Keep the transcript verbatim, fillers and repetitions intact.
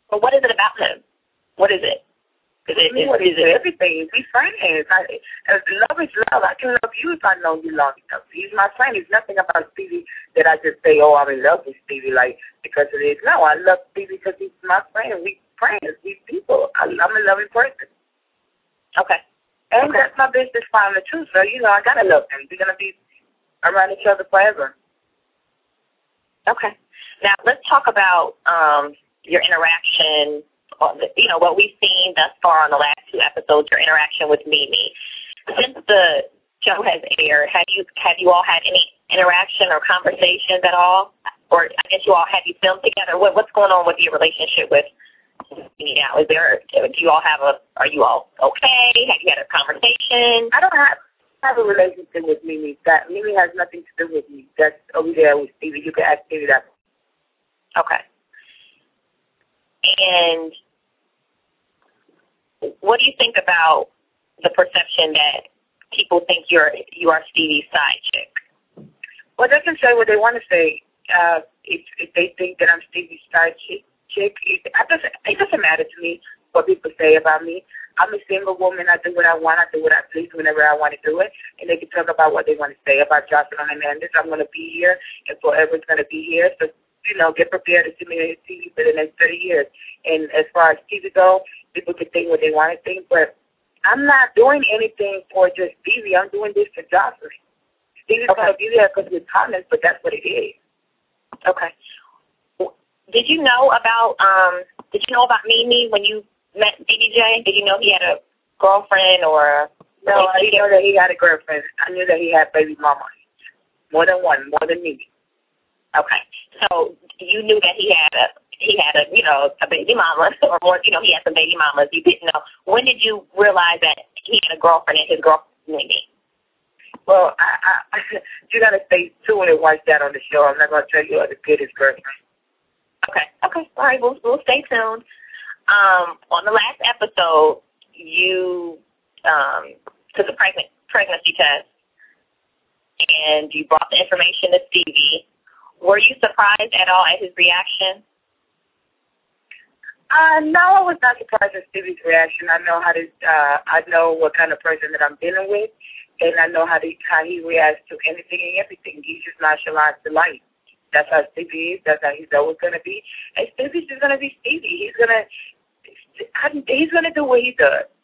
But what is it about him? What is it? Is it, I mean, is, what is is it? it? Everything. We friends. I, uh, love is love. I can love you if I know you long enough. He's my friend. It's nothing about Stevie that I just say, oh, I'm in love with Stevie, like, because it is. No, I love Stevie because he's my friend. We friends. We people. I, I'm a loving person. Okay. And okay. that's my business partner, too. So, you know, I got to love him. We're going to be around each other forever. Okay. Now, let's talk about um, your interaction, you know, what we've seen thus far on the last two episodes, your interaction with Mimi. Since the show has aired, have you have you all had any interaction or conversations at all? Or I guess you all, have you filmed together? What What's going on with your relationship with Mimi now? Is there, do you all have a, are you all okay? Have you had a conversation? I don't have, have a relationship with Mimi. That Mimi has nothing to do with me. That's over there with Stevie. You can ask Stevie that. Okay. And what do you think about the perception that people think you're you are Stevie's side chick? Well, they can say what they want to say. Uh, if, if they think that I'm Stevie's side chick, chick it, doesn't, it doesn't matter to me what people say about me. I'm a single woman. I do what I want. I do what I please whenever I want to do it. And they can talk about what they want to say about Jocelyn Hernandez. I'm going to be here, and forever it's going to be here. So, you know, get prepared to see me on T V for the next thirty years. And as far as Stevie goes, people can think what they want to think, but I'm not doing anything for just Stevie. I'm doing this for Jocelyn. Stevie's okay. going to be there because we're partners, but that's what it is. Okay. Did you know about um? Did you know about Mimi when you met D B J? Did you know he had a girlfriend or? No, I didn't know that he had a girlfriend. I knew that he had baby mama, more than one, more than me. Okay, so you knew that he had a he had a you know a baby mama or more you know he had some baby mamas. You didn't know. When did you realize that he had a girlfriend and his girlfriend Mimi? Well, I, I, you gotta stay tuned and watch that on the show. I'm not gonna tell you how to get his girlfriend. Okay, okay, all right. We'll we'll stay tuned. Um, on the last episode, you um took a pregnant pregnancy test and you brought the information to Stevie. Were you surprised at all at his reaction? Uh, no, I was not surprised at Stevie's reaction. I know how to. Uh, I know what kind of person that I'm dealing with, and I know how to, how he reacts to anything and everything. He's just nonchalant to life. That's how Stevie is. That's how he's always gonna be. And Stevie's just gonna be Stevie. He's gonna. He's gonna do what he does.